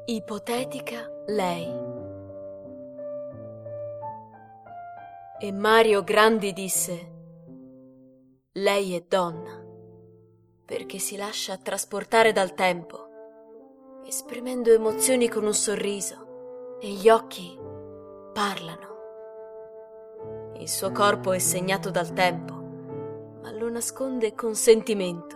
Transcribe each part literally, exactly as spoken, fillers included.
Ipotetica lei. E Mario Grandi disse: lei è donna, perché si lascia trasportare dal tempo, esprimendo emozioni con un sorriso, e gli occhi parlano. Il suo corpo è segnato dal tempo, ma lo nasconde con sentimento.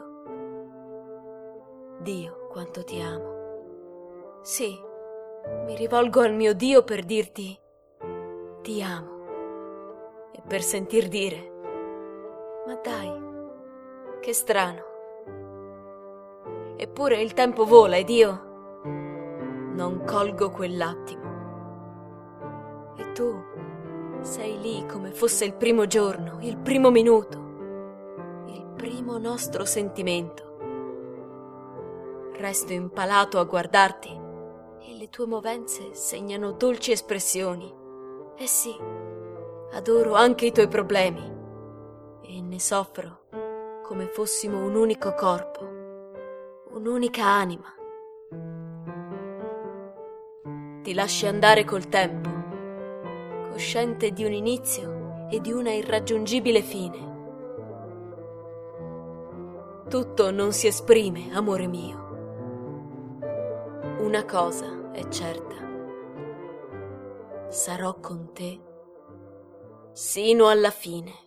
Dio, quanto ti amo. Sì, mi rivolgo al mio Dio per dirti ti amo e per sentir dire: ma dai, che strano. Eppure il tempo vola ed io non colgo quell'attimo. E tu sei lì come fosse il primo giorno, il primo minuto, il primo nostro sentimento. Resto impalato a guardarti e le tue movenze segnano dolci espressioni. Eh sì, adoro anche i tuoi problemi e ne soffro come fossimo un unico corpo, un'unica anima. Ti lasci andare col tempo, cosciente di un inizio e di una irraggiungibile fine. Tutto non si esprime, amore mio. Una cosa è certa: sarò con te sino alla fine.